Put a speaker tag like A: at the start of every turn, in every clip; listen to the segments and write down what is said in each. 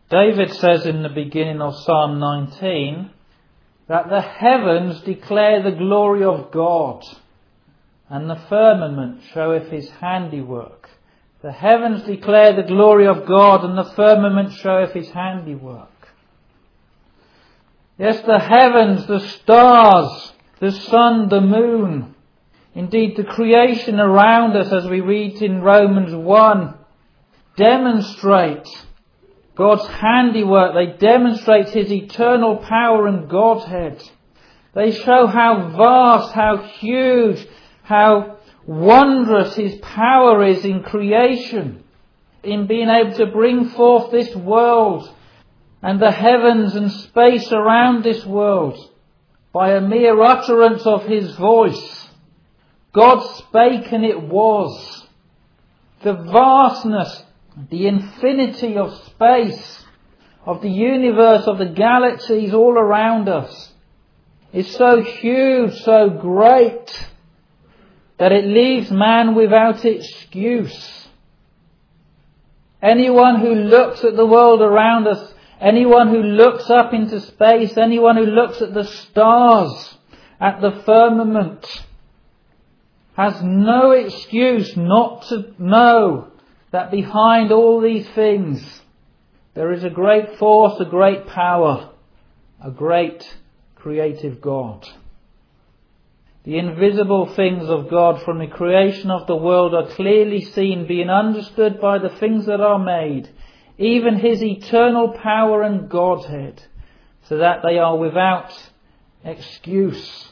A: David says in the beginning of Psalm 19 that the heavens declare the glory of God, and the firmament showeth his handiwork. The heavens declare the glory of God, and the firmament showeth his handiwork. Yes, the heavens, the stars, the sun, the moon, indeed the creation around us, as we read in Romans 1, demonstrate God's handiwork. They demonstrate his eternal power and Godhead. They show how vast, how huge, how wondrous his power is in creation, in being able to bring forth this world and the heavens and space around this world by a mere utterance of his voice. God spake and it was. The vastness, the infinity of space, of the universe, of the galaxies all around us is so huge, so great, that it leaves man without excuse. Anyone who looks at the world around us, anyone who looks up into space, anyone who looks at the stars, at the firmament, has no excuse not to know that behind all these things there is a great force, a great power, a great creative God. The invisible things of God from the creation of the world are clearly seen, being understood by the things that are made, even his eternal power and Godhead, so that they are without excuse.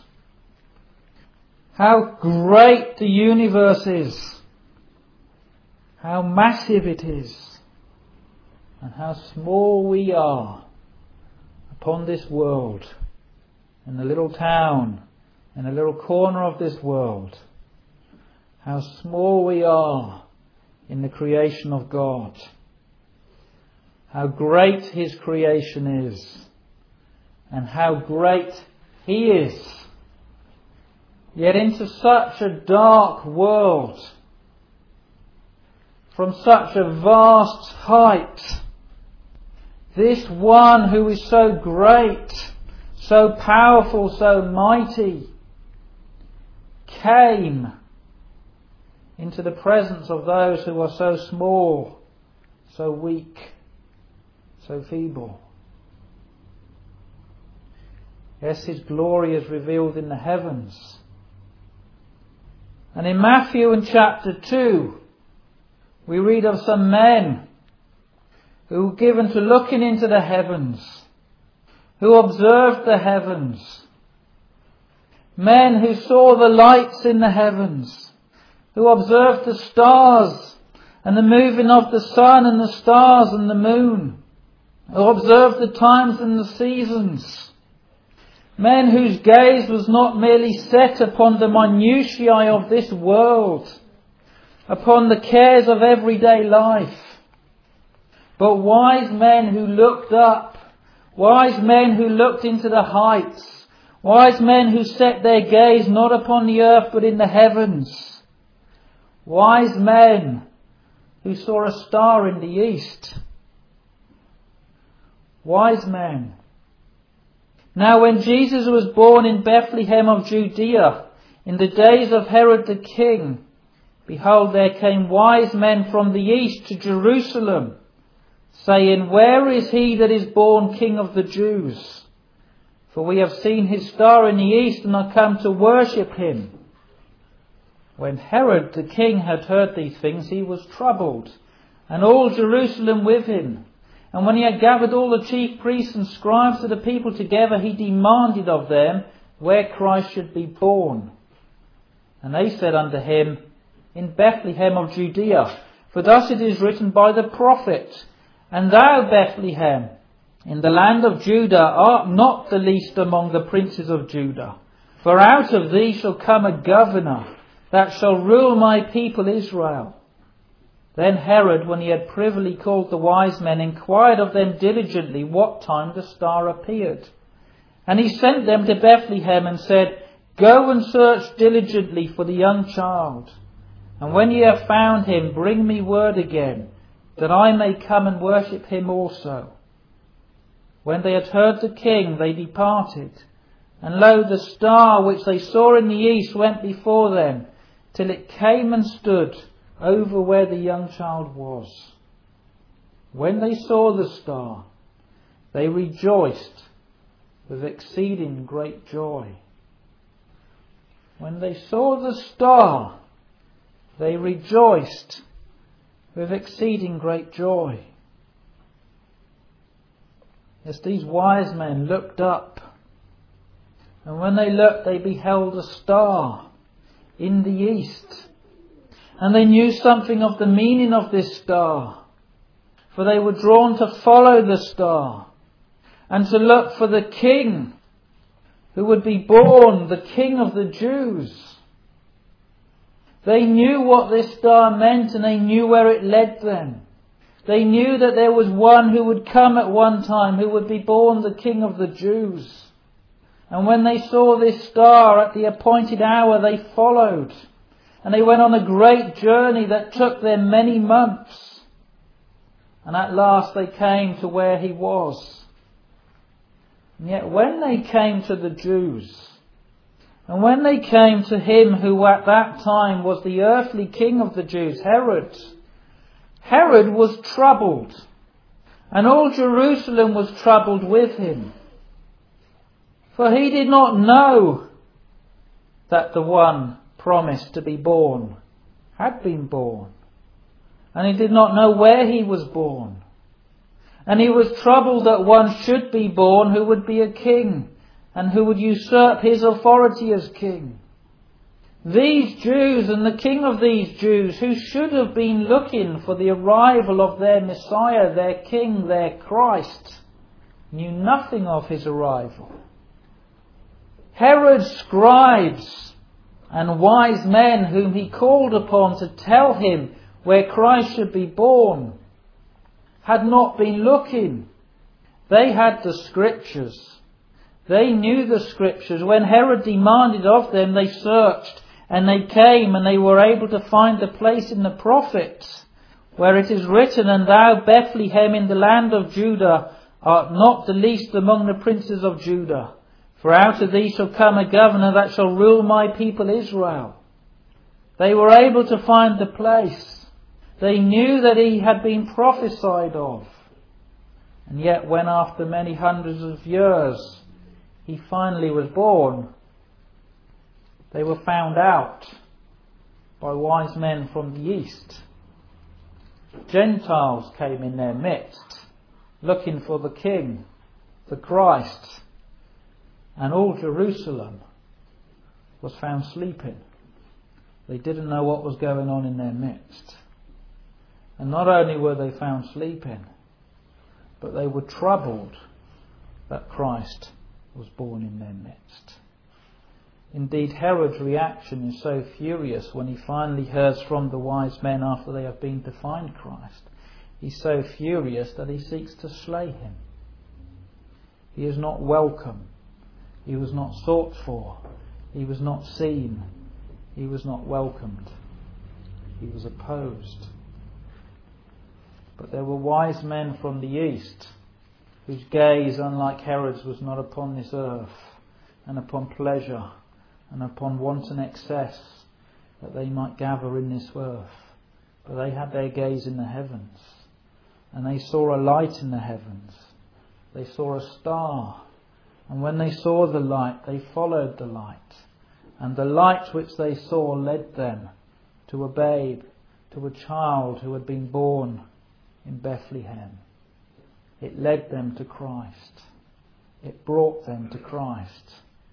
A: How great the universe is, how massive it is, and how small we are upon this world, in the little town, in a little corner of this world. How small we are in the creation of God. How great his creation is, and how great he is. Yet into such a dark world, from such a vast height, this one who is so great, so powerful, so mighty, came into the presence of those who are so small, so weak, so feeble. Yes, his glory is revealed in the heavens. And in Matthew in chapter 2, we read of some men who were given to looking into the heavens, who observed the heavens. Men who saw the lights in the heavens, who observed the stars and the moving of the sun and the stars and the moon, who observed the times and the seasons. Men whose gaze was not merely set upon the minutiae of this world, upon the cares of everyday life, but wise men who looked up, wise men who looked into the heights, wise men who set their gaze not upon the earth but in the heavens, wise men who saw a star in the east. Wise men. Now when Jesus was born in Bethlehem of Judea, in the days of Herod the king, behold, there came wise men from the east to Jerusalem, saying, Where is he that is born King of the Jews? For we have seen his star in the east and are come to worship him. When Herod the king had heard these things, he was troubled, and all Jerusalem with him. And when he had gathered all the chief priests and scribes of the people together, he demanded of them where Christ should be born. And they said unto him, In Bethlehem of Judea, for thus it is written by the prophet, And thou, Bethlehem, in the land of Judah, art not the least among the princes of Judah. For out of thee shall come a governor, that shall rule my people Israel. Then Herod, when he had privily called the wise men, inquired of them diligently what time the star appeared. And he sent them to Bethlehem and said, Go and search diligently for the young child. And when ye have found him, bring me word again, that I may come and worship him also. When they had heard the king, they departed. And lo, the star which they saw in the east went before them, till it came and stood over where the young child was. When they saw the star, they rejoiced with exceeding great joy. When they saw the star, they rejoiced with exceeding great joy. As these wise men looked up, and when they looked, they beheld a star in the east. And they knew something of the meaning of this star, for they were drawn to follow the star and to look for the king who would be born, the King of the Jews. They knew what this star meant, and they knew where it led them. They knew that there was one who would come at one time, who would be born the King of the Jews. And when they saw this star at the appointed hour, they followed. And they went on a great journey that took them many months. And at last they came to where he was. And yet when they came to the Jews, and when they came to him who at that time was the earthly king of the Jews, Herod was troubled, and all Jerusalem was troubled with him. For he did not know that the one promised to be born had been born. And he did not know where he was born. And he was troubled that one should be born who would be a king, and who would usurp his authority as king. These Jews and the king of these Jews, who should have been looking for the arrival of their Messiah, their king, their Christ, knew nothing of his arrival. Herod's scribes and wise men whom he called upon to tell him where Christ should be born had not been looking. They had the scriptures. They knew the scriptures. When Herod demanded of them, they searched, and they came, and they were able to find the place in the prophets where it is written, "And thou, Bethlehem, in the land of Judah, art not the least among the princes of Judah. For out of thee shall come a governor that shall rule my people Israel." They were able to find the place. They knew that he had been prophesied of. And yet when after many hundreds of years he finally was born, they were found out by wise men from the east. Gentiles came in their midst, looking for the King, the Christ, and all Jerusalem was found sleeping. They didn't know what was going on in their midst. And not only were they found sleeping, but they were troubled that Christ was born in their midst. Indeed, Herod's reaction is so furious when he finally hears from the wise men after they have been to find Christ. He's so furious that he seeks to slay him. He is not welcome. He was not sought for. He was not seen. He was not welcomed. He was opposed. But there were wise men from the east whose gaze, unlike Herod's, was not upon this earth and upon pleasure and upon wanton excess that they might gather in this earth. But they had their gaze in the heavens, and they saw a light in the heavens. They saw a star, and when they saw the light, they followed the light. And the light which they saw led them to a babe, to a child who had been born in Bethlehem. It led them to Christ. It brought them to Christ.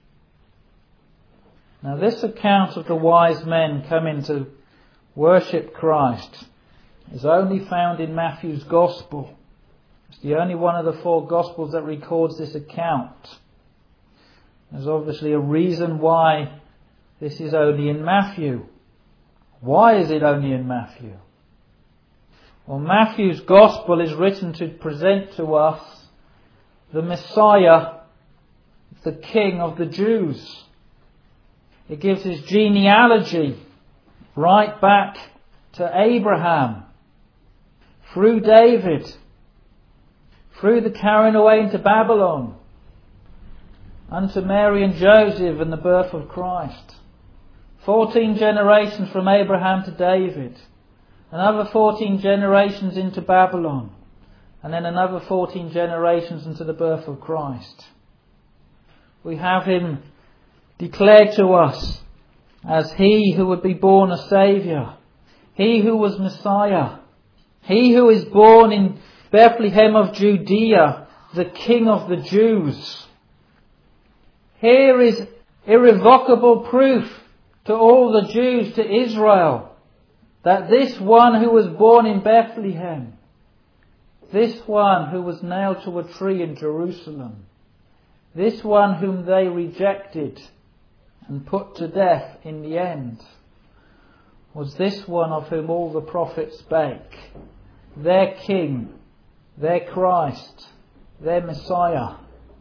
A: Now this account of the wise men coming to worship Christ is only found in Matthew's Gospel. It's the only one of the 4 Gospels that records this account. There's obviously a reason why this is only in Matthew. Why is it only in Matthew? Well, Matthew's Gospel is written to present to us the Messiah, the King of the Jews. It gives his genealogy right back to Abraham, through David, through the carrying away into Babylon, unto Mary and Joseph and the birth of Christ. 14 generations from Abraham to David. Another 14 generations into Babylon. And then another 14 generations into the birth of Christ. We have him declared to us as he who would be born a Saviour. He who was Messiah. He who is born in Bethlehem of Judea, the King of the Jews. Here is irrevocable proof to all the Jews, to Israel, that this one who was born in Bethlehem, this one who was nailed to a tree in Jerusalem, this one whom they rejected and put to death in the end, was this one of whom all the prophets spake, their King, their Christ, their Messiah.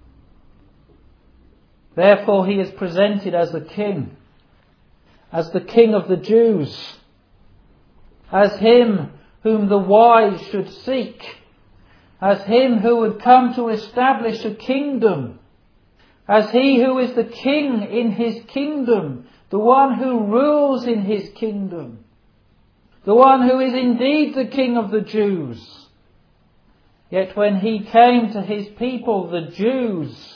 A: Therefore he is presented as the King of the Jews, as him whom the wise should seek, as him who would come to establish a kingdom, as he who is the King in his kingdom, the one who rules in his kingdom, the one who is indeed the King of the Jews. Yet when he came to his people, the Jews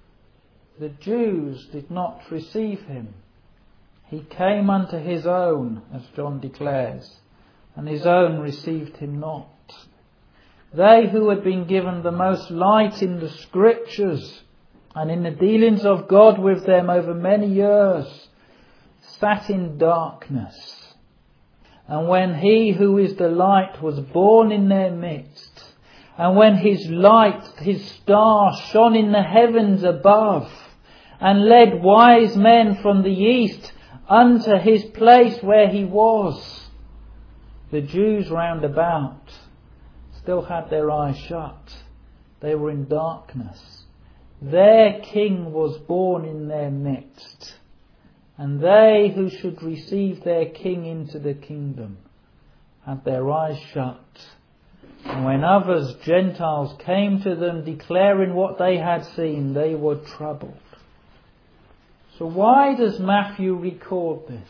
A: did not receive him. He came unto his own, as John declares, and his own received him not. They who had been given the most light in the Scriptures and in the dealings of God with them over many years, sat in darkness. And when he who is the light was born in their midst, and when his light, his star, shone in the heavens above, and led wise men from the east unto his place where he was, the Jews round about still had their eyes shut. They were in darkness. Their King was born in their midst, and they who should receive their King into the kingdom had their eyes shut. And when others, Gentiles, came to them declaring what they had seen, they were troubled. So why does Matthew record this?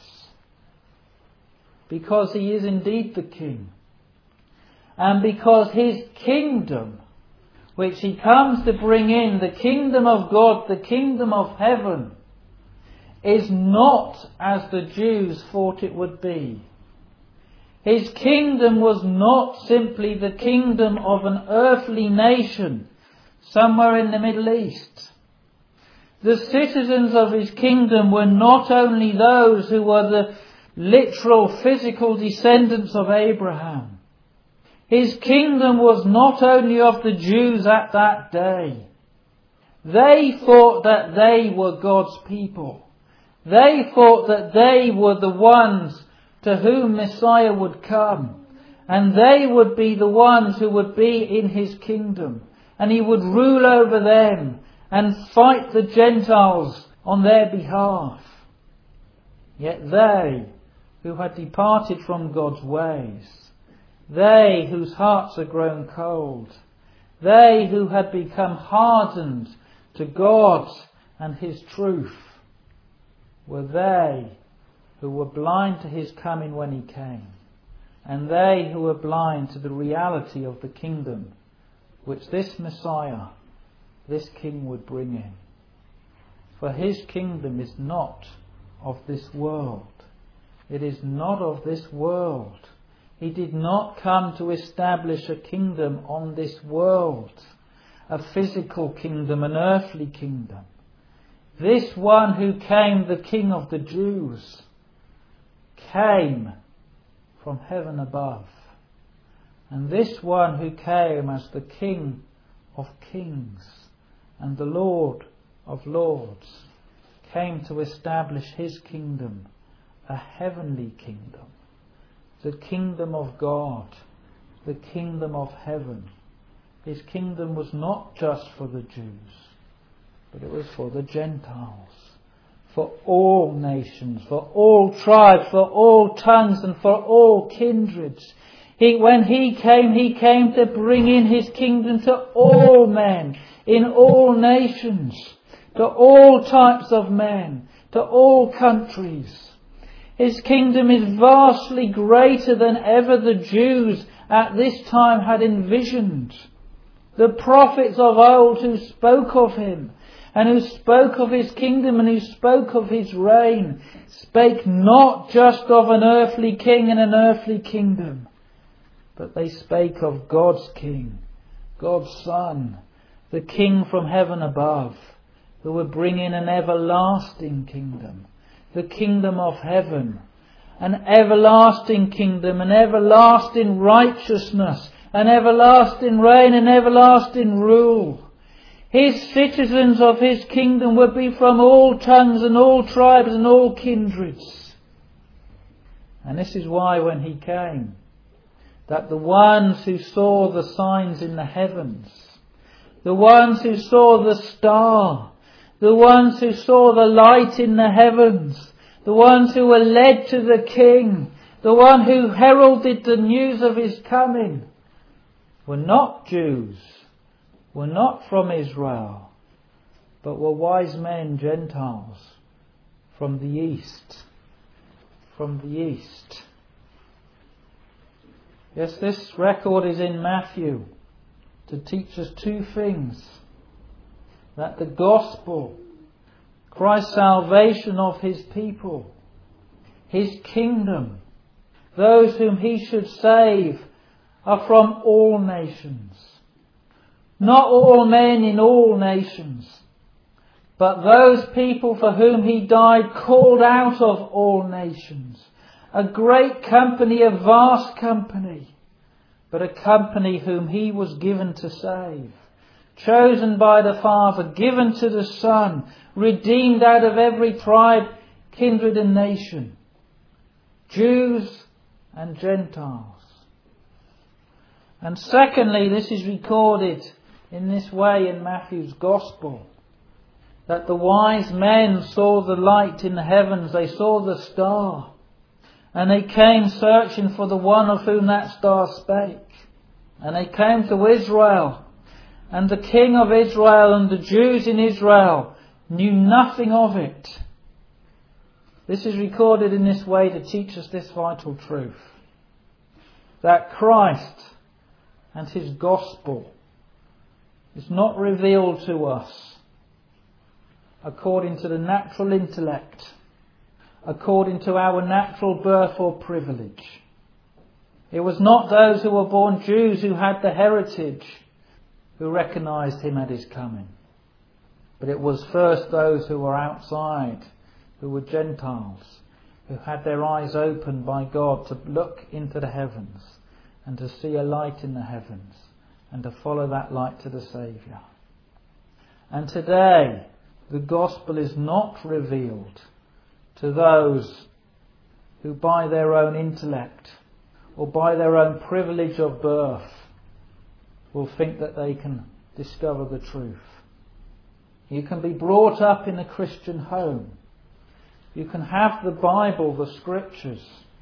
A: Because he is indeed the King. And because his kingdom, which he comes to bring in, the kingdom of God, the kingdom of heaven, is not as the Jews thought it would be. His kingdom was not simply the kingdom of an earthly nation somewhere in the Middle East. The citizens of his kingdom were not only those who were the literal physical descendants of Abraham. His kingdom was not only of the Jews at that day. They thought that they were God's people. They thought that they were the ones to whom Messiah would come. And they would be the ones who would be in his kingdom. And he would rule over them and fight the Gentiles on their behalf. Yet they who had departed from God's ways, they whose hearts had grown cold, they who had become hardened to God and his truth, were they who were blind to his coming when he came, and they who were blind to the reality of the kingdom which this Messiah, this King, would bring in. For his kingdom is not of this world. It is not of this world. He did not come to establish a kingdom on this world, a physical kingdom, an earthly kingdom. This one who came, the King of the Jews, came from heaven above. And this one who came as the King of kings and the Lord of lords came to establish his kingdom, a heavenly kingdom, the kingdom of God, the kingdom of heaven. His kingdom was not just for the Jews, but it was for the Gentiles, for all nations, for all tribes, for all tongues, and for all kindreds. When He came to bring in His kingdom to all men, in all nations, to all types of men, to all countries. His kingdom is vastly greater than ever the Jews at this time had envisioned. The prophets of old who spoke of Him, and who spoke of His kingdom, and who spoke of His reign, spake not just of an earthly king and an earthly kingdom, but they spake of God's King, God's Son, the King from heaven above, who would bring in an everlasting kingdom, the kingdom of heaven, an everlasting kingdom, an everlasting righteousness, an everlasting reign, an everlasting rule. His citizens of His kingdom would be from all tongues and all tribes and all kindreds. And this is why when He came, that the ones who saw the signs in the heavens, the ones who saw the star, the ones who saw the light in the heavens, the ones who were led to the King, the one who heralded the news of His coming, were not Jews, were not from Israel, but were wise men, Gentiles, from the east. From the east. Yes, this record is in Matthew to teach us two things. That the gospel, Christ's salvation of His people, His kingdom, those whom He should save, are from all nations. Not all men in all nations, but those people for whom He died, called out of all nations. A great company, a vast company, but a company whom He was given to save. Chosen by the Father, given to the Son, redeemed out of every tribe, kindred and nation. Jews and Gentiles. And secondly, this is recorded in this way in Matthew's Gospel, that the wise men saw the light in the heavens, they saw the star, and they came searching for the one of whom that star spake. And they came to Israel, and the King of Israel and the Jews in Israel knew nothing of it. This is recorded in this way to teach us this vital truth, that Christ and His gospel is not revealed to us according to the natural intellect, according to our natural birth or privilege. It was not those who were born Jews who had the heritage who recognised Him at His coming. But it was first those who were outside, who were Gentiles, who had their eyes opened by God to look into the heavens and to see a light in the heavens and to follow that light to the Saviour. And today, the gospel is not revealed to those who by their own intellect or by their own privilege of birth will think that they can discover the truth. You can be brought up in a Christian home. You can have the Bible, the Scriptures.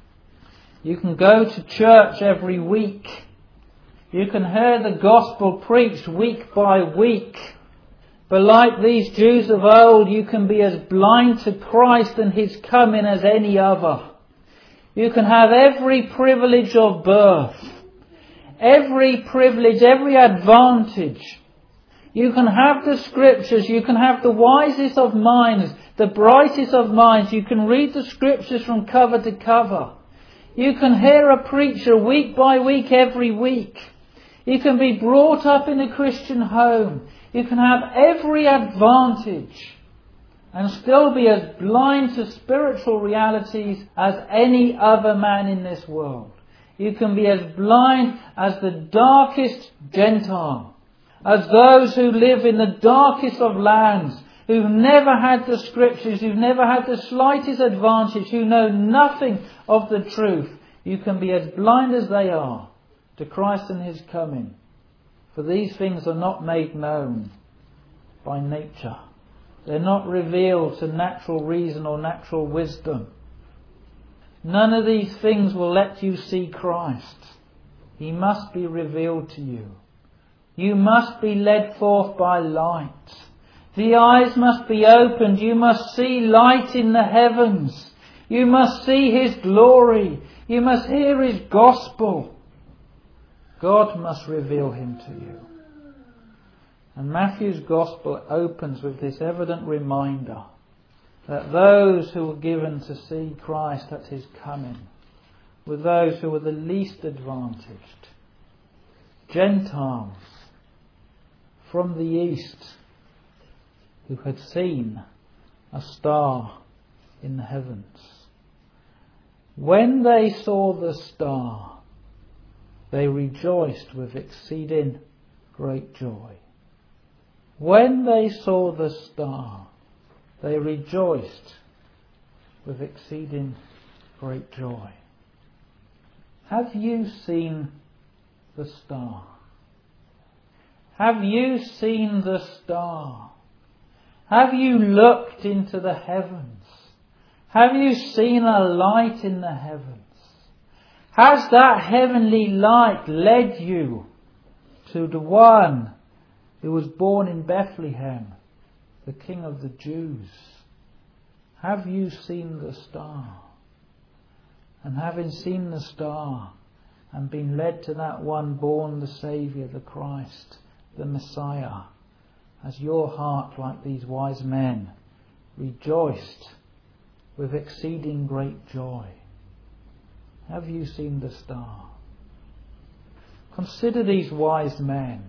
A: You can go to church every week. You can hear the gospel preached week by week. But like these Jews of old, you can be as blind to Christ and His coming as any other. You can have every privilege of birth, every privilege, every advantage. You can have the Scriptures, you can have the wisest of minds, the brightest of minds. You can read the Scriptures from cover to cover. You can hear a preacher week by week, every week. You can be brought up in a Christian home. You can have every advantage and still be as blind to spiritual realities as any other man in this world. You can be as blind as the darkest Gentile, as those who live in the darkest of lands, who've never had the Scriptures, who've never had the slightest advantage, who know nothing of the truth. You can be as blind as they are to Christ and His coming. For these things are not made known by nature. They're not revealed to natural reason or natural wisdom. None of these things will let you see Christ. He must be revealed to you. You must be led forth by light. The eyes must be opened. You must see light in the heavens. You must see His glory. You must hear His gospel. God must reveal Him to you. And Matthew's gospel opens with this evident reminder that those who were given to see Christ at His coming were those who were the least advantaged. Gentiles from the east who had seen a star in the heavens. When they saw the star, they rejoiced with exceeding great joy. When they saw the star, they rejoiced with exceeding great joy. Have you seen the star? Have you seen the star? Have you looked into the heavens? Have you seen a light in the heavens? Has that heavenly light led you to the one who was born in Bethlehem, the King of the Jews? Have you seen the star? And having seen the star and been led to that one born the Saviour, the Christ, the Messiah, has your heart, like these wise men, rejoiced with exceeding great joy? Have you seen the star? Consider these wise men.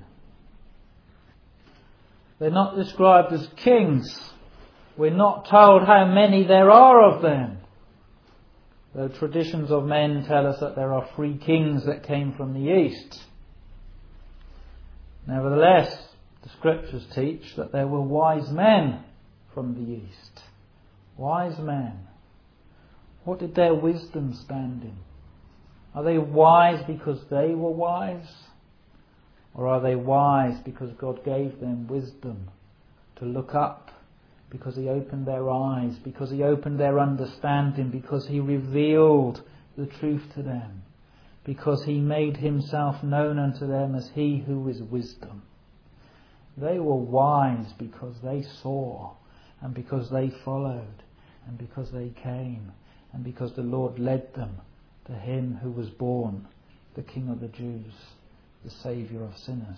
A: They're not described as kings. We're not told how many there are of them. The traditions of men tell us that there are 3 kings that came from the east. Nevertheless, the scriptures teach that there were wise men from the east. Wise men. What did their wisdom stand in? Are they wise because they were wise? Or are they wise because God gave them wisdom to look up, because He opened their eyes, because He opened their understanding, because He revealed the truth to them, because He made Himself known unto them as He who is wisdom? They were wise because they saw, and because they followed, and because they came, and because the Lord led them to Him who was born, the King of the Jews, the Saviour of sinners.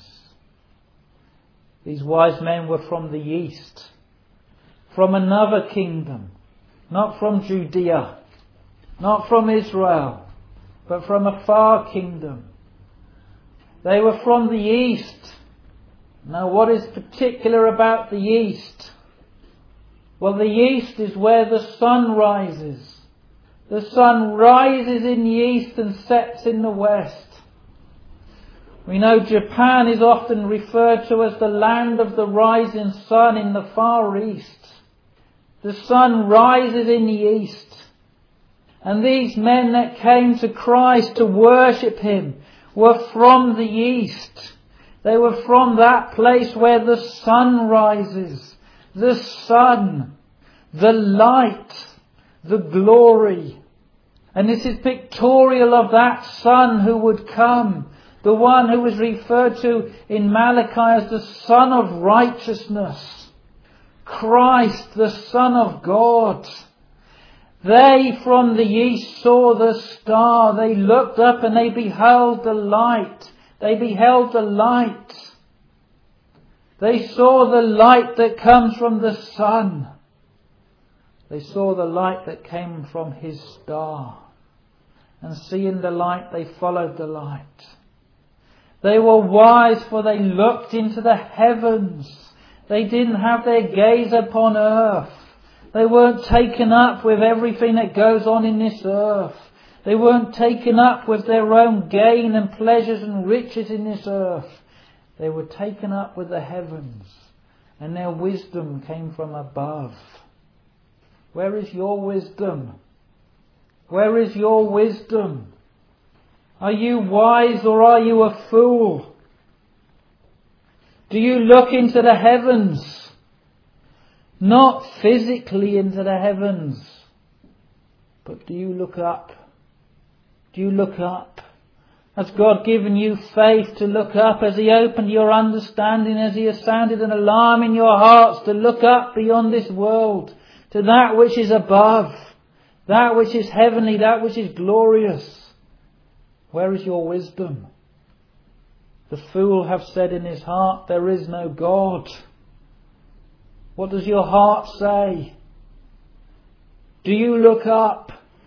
A: These wise men were from the east, from another kingdom, not from Judea, not from Israel, but from a far kingdom. They were from the east. Now, what is particular about the east? Well, the east is where the sun rises. The sun rises in the east and sets in the west. We know Japan is often referred to as the land of the rising sun in the Far East. The sun rises in the east. And these men that came to Christ to worship Him were from the east. They were from that place where the sun rises. The sun, the light, the glory. And this is pictorial of that Son who would come. The one who is referred to in Malachi as the Son of Righteousness. Christ, the Son of God. They from the east saw the star. They looked up and they beheld the light. They beheld the light. They saw the light that comes from the sun. They saw the light that came from His star. And seeing the light, they followed the light. They were wise, for they looked into the heavens. They didn't have their gaze upon earth. They weren't taken up with everything that goes on in this earth. They weren't taken up with their own gain and pleasures and riches in this earth. They were taken up with the heavens, and their wisdom came from above. Where is your wisdom? Where is your wisdom? Are you wise or are you a fool? Do you look into the heavens? Not physically into the heavens, but do you look up? Do you look up Has God given you faith to look up? Has He opened your understanding? Has He sounded an alarm in your hearts to look up beyond this world to that which is above, that which is heavenly, that which is glorious? Where is your wisdom? The fool hath said in his heart, there is no God. What does your heart say? Do you look up?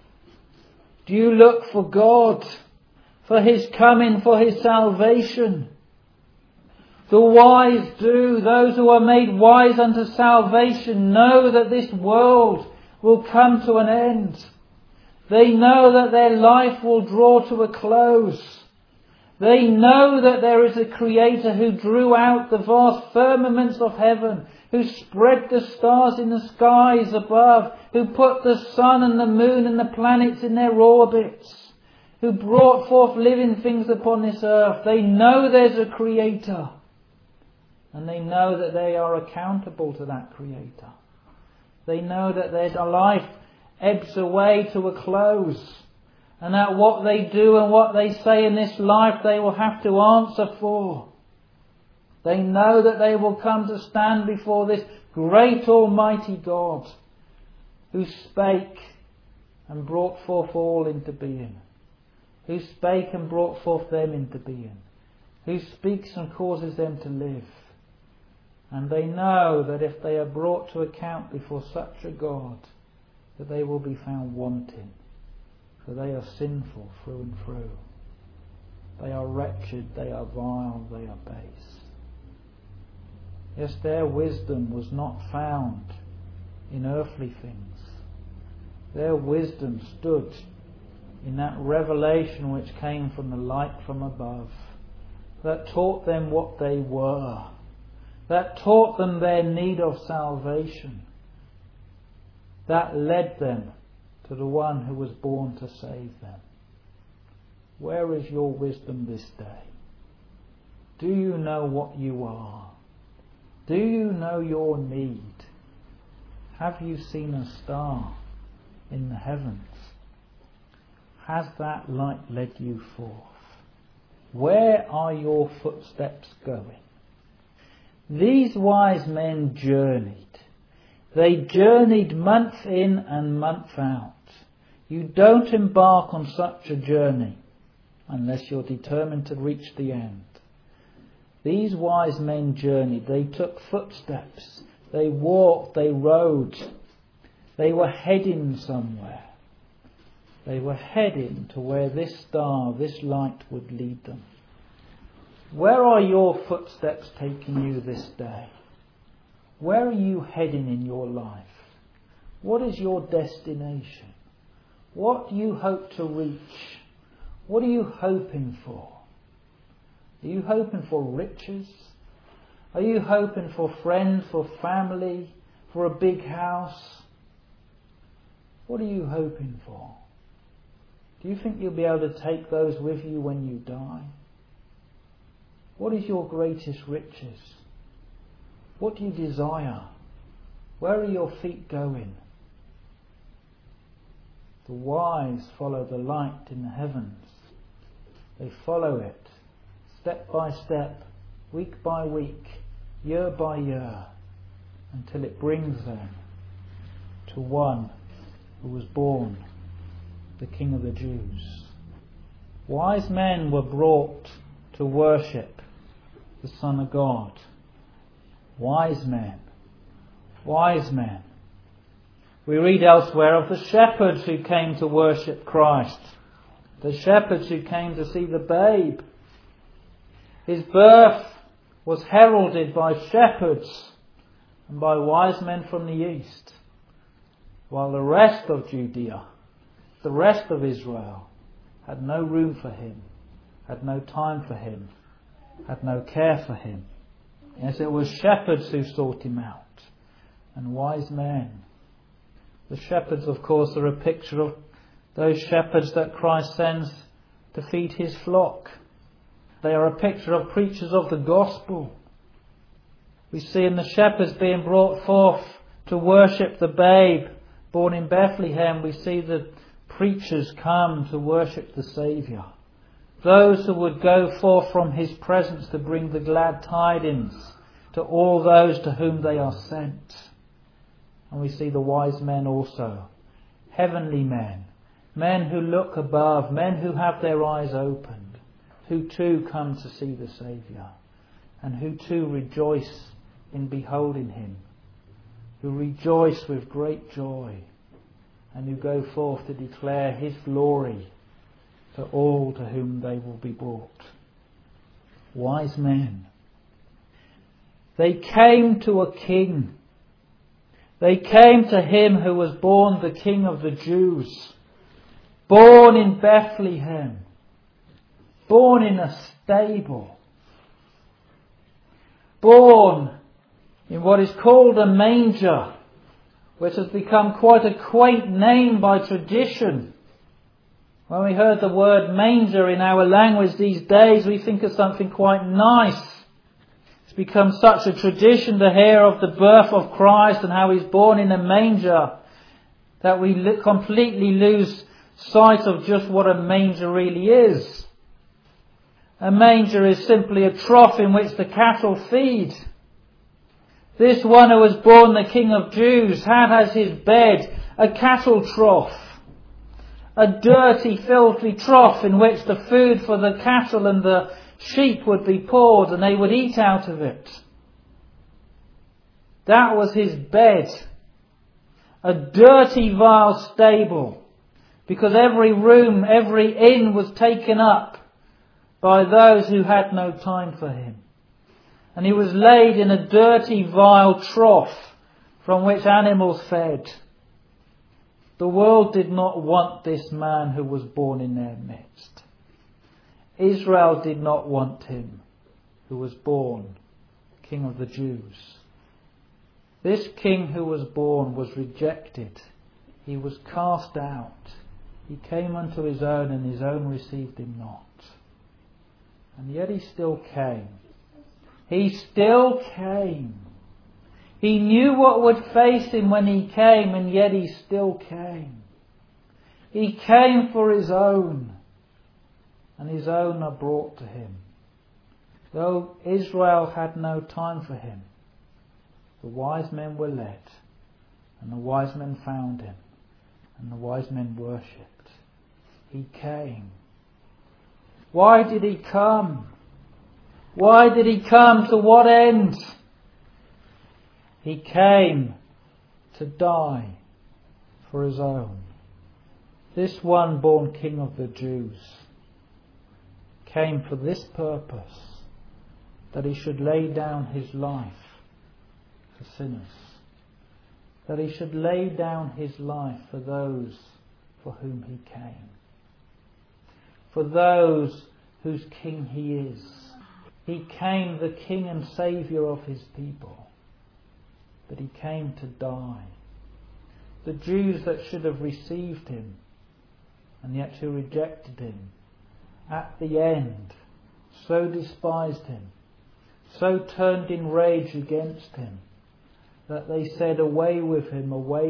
A: Do you look for God? For His coming, for His salvation? The wise do. Those who are made wise unto salvation know that this world will come to an end. They know that their life will draw to a close. They know that there is a Creator who drew out the vast firmaments of heaven, who spread the stars in the skies above, who put the sun and the moon and the planets in their orbits, who brought forth living things upon this earth. They know there's a Creator. And they know that they are accountable to that Creator. They know that their life ebbs away to a close. And that what they do and what they say in this life they will have to answer for. They know that they will come to stand before this great Almighty God who spake and brought forth all into being. Who spake and brought forth them into being. Who speaks and causes them to live. And they know that if they are brought to account before such a God, that they will be found wanting. For they are sinful through and through. They are wretched, they are vile, they are base. Yes, their wisdom was not found in earthly things. Their wisdom stood in that revelation which came from the light from above, that taught them what they were, that taught them their need of salvation, that led them to the one who was born to save them. Where is your wisdom this day? Do you know what you are? Do you know your need? Have you seen a star in the heavens? Has that light led you forth? Where are your footsteps going? These wise men journeyed. They journeyed month in and month out. You don't embark on such a journey unless you're determined to reach the end. These wise men journeyed. They took footsteps. They walked. They rode. They were heading somewhere. They were heading to where this star, this light would lead them. Where are your footsteps taking you this day? Where are you heading in your life? What is your destination? What do you hope to reach? What are you hoping for? Are you hoping for riches? Are you hoping for friends, for family, for a big house? What are you hoping for? Do you think you'll be able to take those with you when you die? What is your greatest riches? What do you desire? Where are your feet going? The wise follow the light in the heavens. They follow it step by step, week by week, year by year, until it brings them to one who was born, the King of the Jews. Wise men were brought to worship the Son of God. Wise men. Wise men. We read elsewhere of the shepherds who came to worship Christ. The shepherds who came to see the babe. His birth was heralded by shepherds and by wise men from the east, while the rest of Judea, the rest of Israel, had no room for him, had no time for him, had no care for him. Yes, it was shepherds who sought him out, and wise men. The shepherds, of course, are a picture of those shepherds that Christ sends to feed his flock. They are a picture of preachers of the gospel. We see in the shepherds being brought forth to worship the babe born in Bethlehem, we see the preachers come to worship the Saviour. those who would go forth from his presence to bring the glad tidings to all those to whom they are sent. And we see the wise men also, heavenly men, men who look above, men who have their eyes opened, who too come to see the Saviour, and who too rejoice in beholding him, who rejoice with great joy, and who go forth to declare his glory to all to whom they will be brought. Wise men. They came to a king. They came to him who was born the King of the Jews, born in Bethlehem, born in a stable, born in what is called a manger, which has become quite a quaint name by tradition. When we heard the word manger in our language these days, we think of something quite nice. It's become such a tradition to hear of the birth of Christ and how he's born in a manger that we completely lose sight of just what a manger really is. A manger is simply a trough in which the cattle feed. This one who was born the King of Jews had as his bed a cattle trough, a dirty, filthy trough in which the food for the cattle and the sheep would be poured and they would eat out of it. That was his bed. A dirty, vile stable, because every room, every inn was taken up by those who had no time for him. And he was laid in a dirty, vile trough from which animals fed. The world did not want this man who was born in their midst. Israel did not want him who was born King of the Jews. This king who was born was rejected. He was cast out. He came unto his own, and his own received him not. And yet he still came. He still came. He knew what would face him when he came, and yet he still came. He came for his own, and his own are brought to him. Though Israel had no time for him, the wise men were led, and the wise men found him, and the wise men worshipped. He came. Why did he come? Why did he come? To what end? He came to die for his own. This one born King of the Jews came for this purpose, that he should lay down his life for sinners. That he should lay down his life for those for whom he came. For those whose king he is. He came the King and Saviour of his people. But he came to die. The Jews that should have received him, and yet who rejected him, at the end so despised him, so turned in rage against him, that they said, away with him,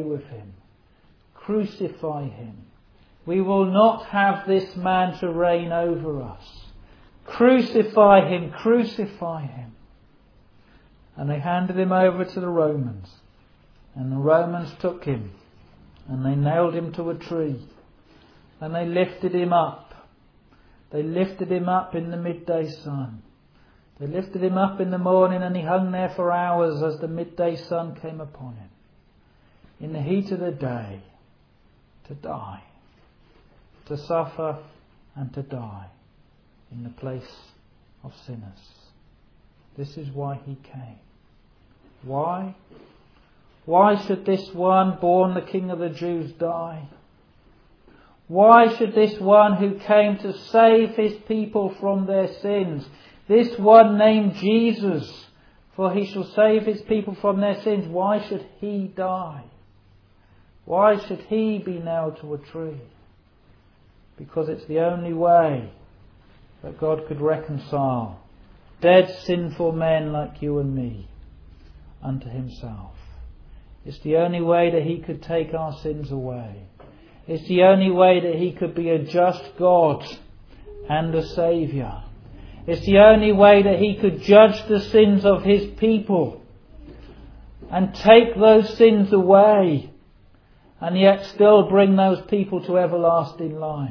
A: crucify him. We will not have this man to reign over us. Crucify him, crucify him. And they handed him over to the Romans. And the Romans took him. And they nailed him to a tree. And they lifted him up. They lifted him up in the midday sun. They lifted him up in the morning, and he hung there for hours as the midday sun came upon him. In the heat of the day, to die. To suffer and to die in the place of sinners. This is why he came. Why? Why should this one born the King of the Jews die? Why should this one who came to save his people from their sins, this one named Jesus, for he shall save his people from their sins, why should he die? Why should he be nailed to a tree? Because it's the only way that God could reconcile dead, sinful men like you and me unto himself. It's the only way that he could take our sins away. It's the only way that he could be a just God, and a Saviour. It's the only way that He could judge the sins of His people and take those sins away, and yet still bring those people to everlasting life.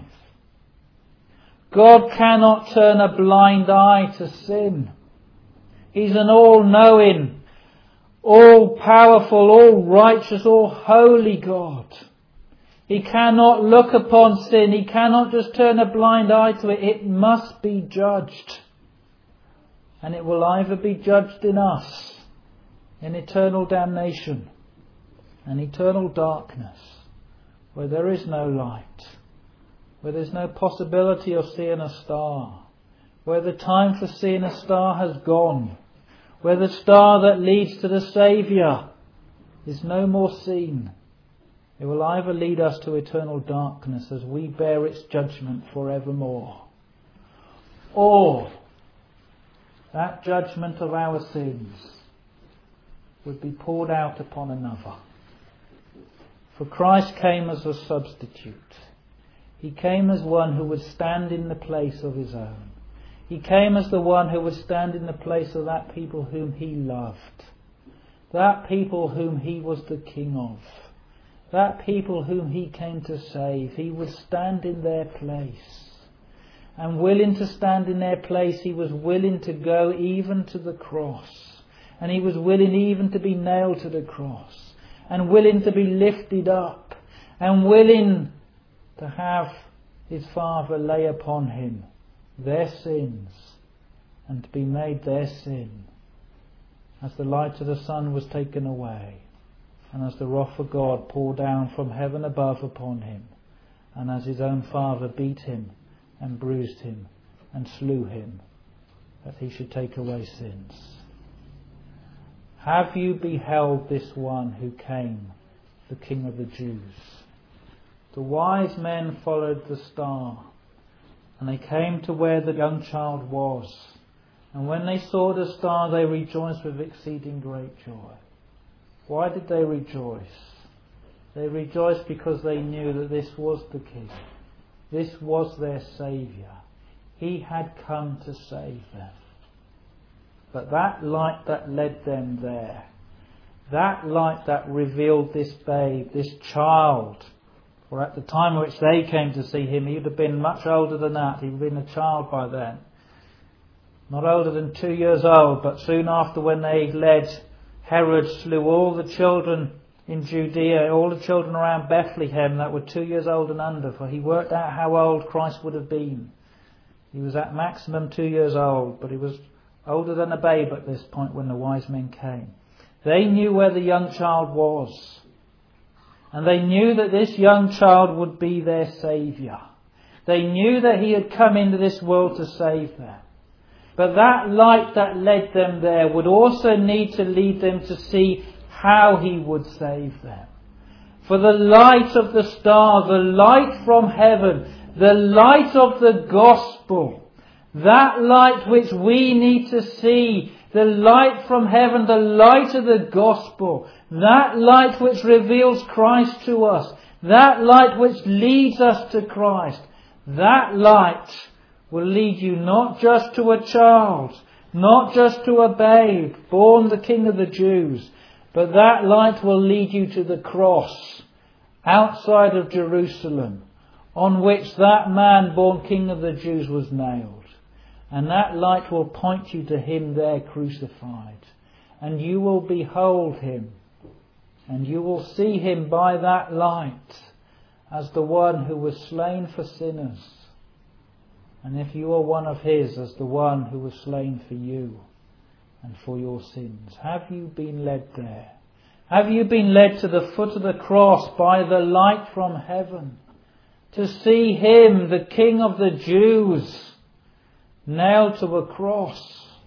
A: God cannot turn a blind eye to sin. He's an all-knowing, all-powerful, all-righteous, all-holy God. He cannot look upon sin. He cannot just turn a blind eye to it. It must be judged. And it will either be judged in us, in eternal damnation and eternal darkness, where there is no light, where there's no possibility of seeing a star, where the time for seeing a star has gone, where the star that leads to the Saviour is no more seen. It will either lead us to eternal darkness as we bear its judgment forevermore, or that judgment of our sins would be poured out upon another. For Christ came as a substitute. He came as one who would stand in the place of His own. He came as the one who would stand in the place of that people whom He loved, that people whom He was the King of, that people whom He came to save. He would stand in their place. And willing to stand in their place, He was willing to go even to the cross. And He was willing even to be nailed to the cross. And willing to be lifted up. And willing to have His Father lay upon Him their sins and to be made their sin. As the light of the sun was taken away, and as the wrath of God poured down from heaven above upon Him, and as His own Father beat Him and bruised Him and slew Him, that He should take away sins. Have you beheld this one who came, the King of the Jews? The wise men followed the star, and they came to where the young child was. And when they saw the star, they rejoiced with exceeding great joy. Why did they rejoice? They rejoiced because they knew that this was the King. This was their Saviour. He had come to save them. But that light that led them there, that light that revealed this babe, this child, for at the time which they came to see Him, He would have been much older than that. He would have been a child by then. Not older than 2 years old, but soon after, when they led, Herod slew all the children in Judea, all the children around Bethlehem that were 2 years old and under, for he worked out how old Christ would have been. He was at maximum 2 years old, but he was older than a babe at this point when the wise men came. They knew where the young child was, and they knew that this young child would be their Saviour. They knew that He had come into this world to save them. But that light that led them there would also need to lead them to see how He would save them. For the light of the star, the light from heaven, the light of the gospel, that light which we need to see, the light from heaven, the light of the gospel, that light which reveals Christ to us, that light which leads us to Christ, that light will lead you not just to a child, not just to a babe born the King of the Jews, but that light will lead you to the cross outside of Jerusalem, on which that man born King of the Jews was nailed. And that light will point you to Him there crucified. And you will behold Him, and you will see Him by that light as the one who was slain for sinners. And if you are one of His, as the one who was slain for you and for your sins. Have you been led there? Have you been led to the foot of the cross by the light from heaven, to see Him, the King of the Jews, nailed to a cross?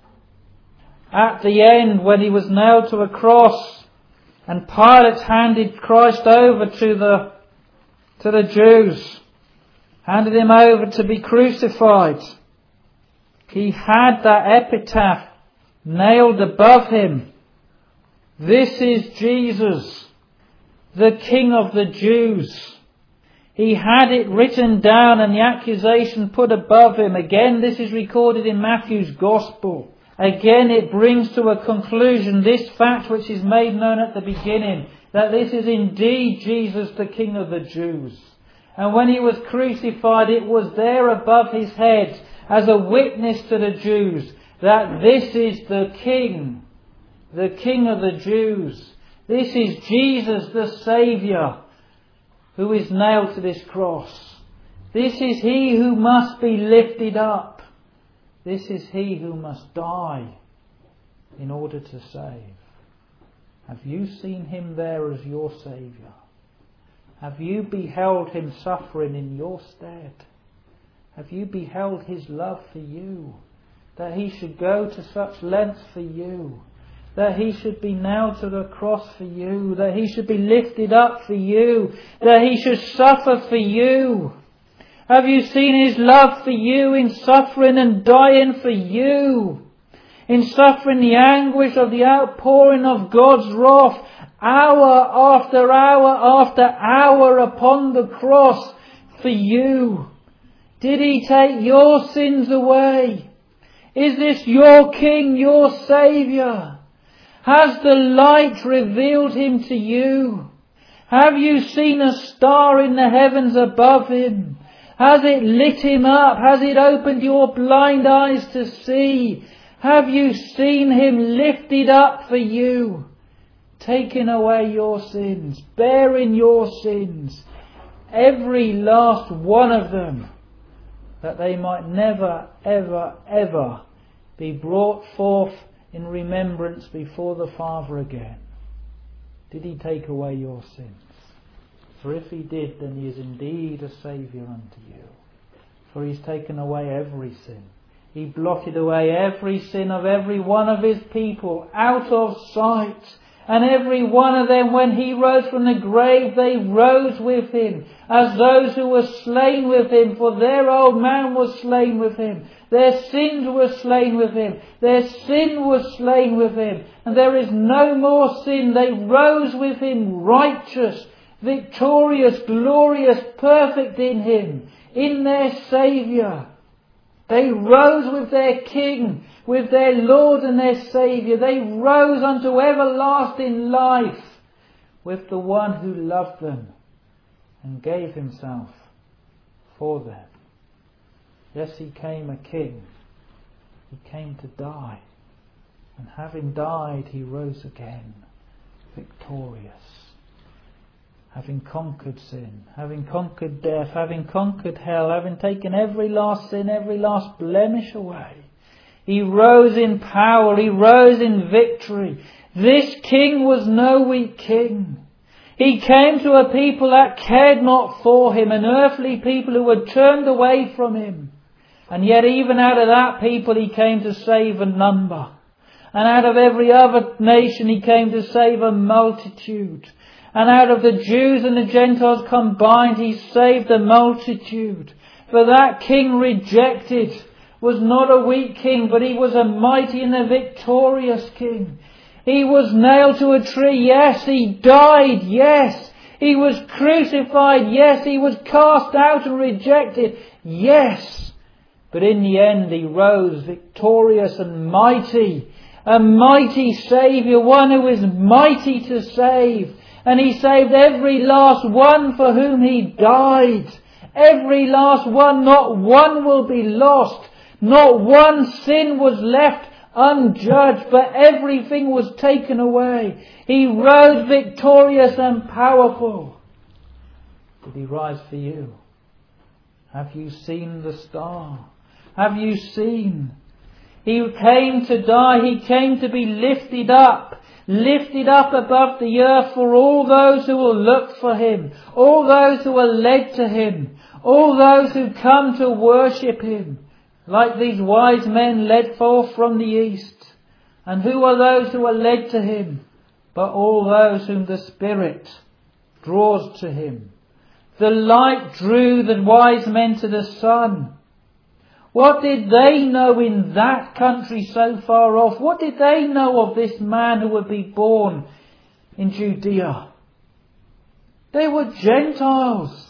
A: At the end, when He was nailed to a cross and Pilate handed Christ over to the Jews, handed Him over to be crucified, he had that epitaph nailed above Him. This is Jesus, the King of the Jews. He had it written down and the accusation put above him. Again, this is recorded in Matthew's Gospel. Again, it brings to a conclusion this fact which is made known at the beginning, that this is indeed Jesus, the King of the Jews. And when he was crucified, it was there above his head as a witness to the Jews that this is the King of the Jews. This is Jesus, the Saviour, who is nailed to this cross. This is he who must be lifted up. This is he who must die in order to save. Have you seen him there as your Saviour? Have you beheld him suffering in your stead? Have you beheld his love for you? That he should go to such lengths for you? That he should be nailed to the cross for you? That he should be lifted up for you? That he should suffer for you? Have you seen his love for you in suffering and dying for you? In suffering the anguish of the outpouring of God's wrath, hour after hour after hour upon the cross for you? Did he take your sins away? Is this your King, your Saviour? Has the light revealed him to you? Have you seen a star in the heavens above him? Has it lit him up? Has it opened your blind eyes to see? Have you seen him lifted up for you? Taking away your sins, bearing your sins, every last one of them, that they might never, ever, ever be brought forth in remembrance before the Father again. Did he take away your sins? For if he did, then he is indeed a Saviour unto you. For he's taken away every sin. He blotted away every sin of every one of his people out of sight. And every one of them, when he rose from the grave, they rose with him, as those who were slain with him. For their old man was slain with him. Their sins were slain with him. Their sin was slain with him. And there is no more sin. They rose with him righteous, victorious, glorious, perfect in him, in their Saviour. They rose with their King, with their Lord and their Saviour. They rose unto everlasting life with the one who loved them and gave himself for them. Yes, he came a King. He came to die. And having died, he rose again, victorious. Having conquered sin, having conquered death, having conquered hell, having taken every last sin, every last blemish away. He rose in power, he rose in victory. This King was no weak king. He came to a people that cared not for him, an earthly people who had turned away from him. And yet even out of that people he came to save a number. And out of every other nation he came to save a multitude. And out of the Jews and the Gentiles combined, he saved a multitude. For that King rejected was not a weak king, but he was a mighty and a victorious King. He was nailed to a tree, yes. He died, yes. He was crucified, yes. He was cast out and rejected, yes. But in the end he rose victorious and mighty. A mighty Saviour, one who is mighty to save. And he saved every last one for whom he died. Every last one, not one will be lost. Not one sin was left unjudged, but everything was taken away. He rose victorious and powerful. Did he rise for you? Have you seen the star? Have you seen? He came to die. He came to be lifted up above the earth for all those who will look for him, all those who are led to him, all those who come to worship him, like these wise men led forth from the east. And who are those who are led to him? But all those whom the Spirit draws to him. The light drew the wise men to the sun. What did they know in that country so far off? What did they know of this man who would be born in Judea? They were Gentiles.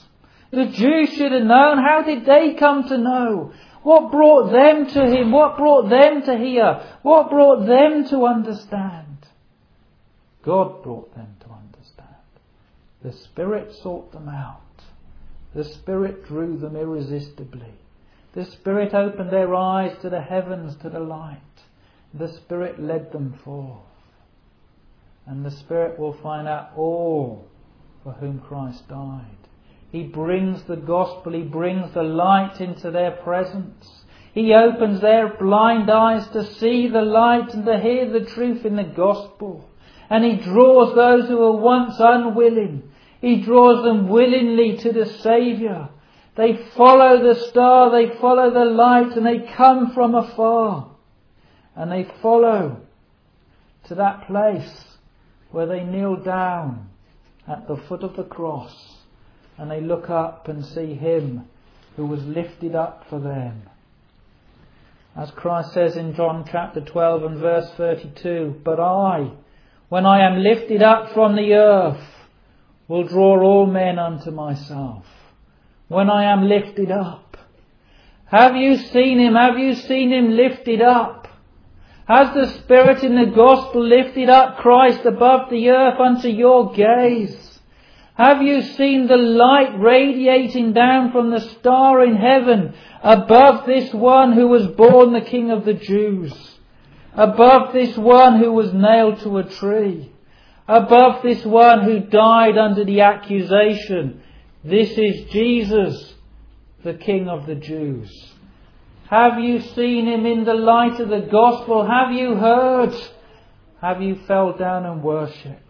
A: The Jews should have known. How did they come to know? What brought them to him? What brought them to hear? What brought them to understand? God brought them to understand. The Spirit sought them out. The Spirit drew them irresistibly. The Spirit opened their eyes to the heavens, to the light. The Spirit led them forth. And the Spirit will find out all for whom Christ died. He brings the gospel, He brings the light into their presence. He opens their blind eyes to see the light and to hear the truth in the gospel. And He draws those who were once unwilling. He draws them willingly to the Saviour. They follow the star, they follow the light, and they come from afar. And they follow to that place where they kneel down at the foot of the cross. And they look up and see Him who was lifted up for them. As Christ says in John chapter 12 and verse 32, "But I, when I am lifted up from the earth, will draw all men unto myself." When I am lifted up. Have you seen Him? Have you seen Him lifted up? Has the Spirit in the gospel lifted up Christ above the earth unto your gaze? Have you seen the light radiating down from the star in heaven above this one who was born the King of the Jews? Above this one who was nailed to a tree? Above this one who died under the accusation, "This is Jesus, the King of the Jews"? Have you seen Him in the light of the gospel? Have you heard? Have you fell down and worshipped?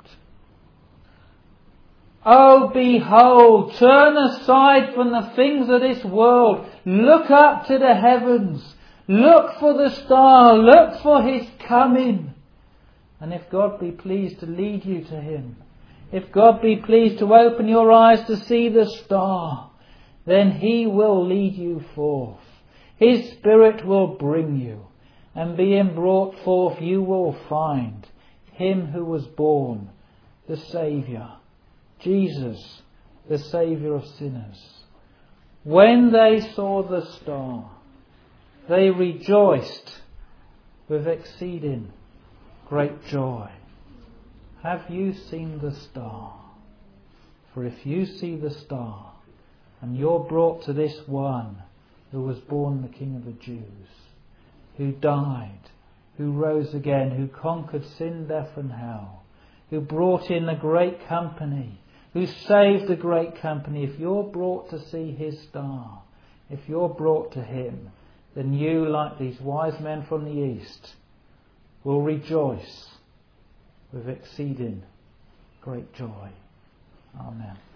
A: Oh, behold, turn aside from the things of this world. Look up to the heavens. Look for the star. Look for His coming. And if God be pleased to lead you to Him, if God be pleased to open your eyes to see the star, then He will lead you forth. His Spirit will bring you. And being brought forth, you will find Him who was born, the Saviour. Jesus, the Saviour of sinners. When they saw the star, they rejoiced with exceeding great joy. Have you seen the star? For if you see the star, and you're brought to this one who was born the King of the Jews, who died, who rose again, who conquered sin, death and hell, who brought in the great company, who saved the great company, if you're brought to see His star, if you're brought to Him, then you, like these wise men from the East, will rejoice with exceeding great joy. Amen.